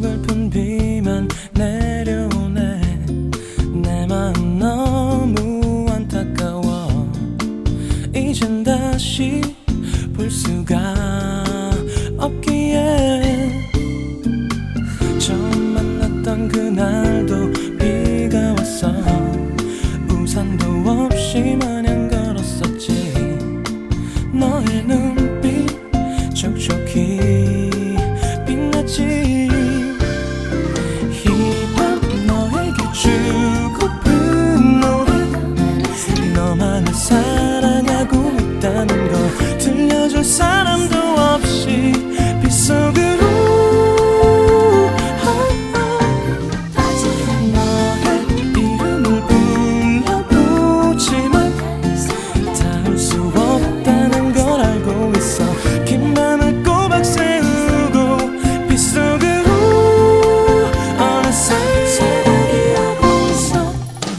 서글픈 비만 내려오네. 내 마음 너무 안타까워. 이젠 다시 볼 수가 없기에. 처음 만났던 그날도 비가 왔어. 우산도 없이 마냥 걸었었지. 너의 눈빛 촉촉히 빛났지. 이 밤 너에게 주고픈 노래, 너만을 사랑하고 있다는 걸 들려줄 사람도 없이 빗속으로 너의 이름을 불러보지만 닿을 수 없다는 걸 알고 있어. 긴 맘을 꼬박 세우고 빗속으로 어느새 새벽이 오고 있어.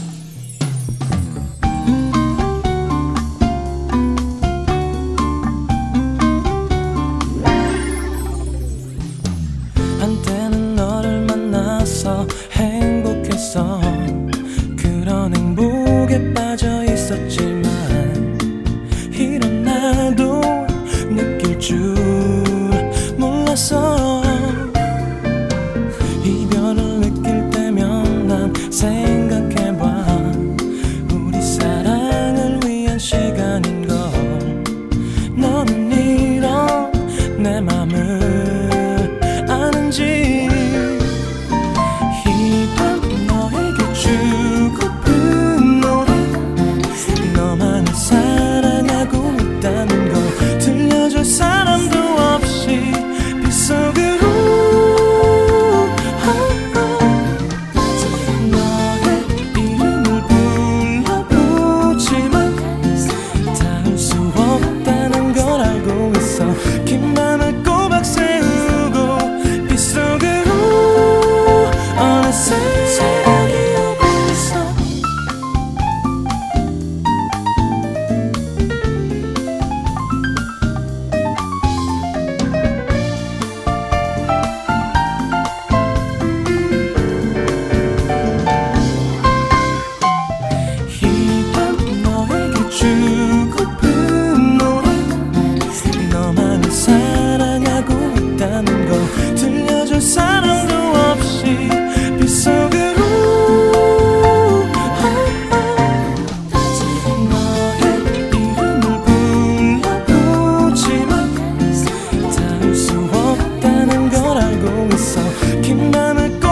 한때는 너를 만나서 행복했어. 그런 행복에 빠져 있었지만 이런 나도 느낄 줄 몰랐어. 이별을 느낄 때면 난 생각해봐. 우리 사랑을 위한 시간인걸. 너는 이런 내 맘을 아는지. 이 밤 너에게 주고픈 노래, 너만을 사랑하고 있다는 걸 들려줄 사람도 없이 빗속으로 너의 이름을 불러보지만 닿을 수 없다는 걸 알고 있어. 긴 맘을 꼬박 세우고 빗속으로 어느새 새벽이 오고 있어. 이 밤 너에게 주고픈 노래, 너만을 사랑하고 있다는 걸 들려줄 사람도 없이 빗속으로 너의 이름을 불러보지만 닿을 수 없다는 걸 알고 있어. 긴 맘을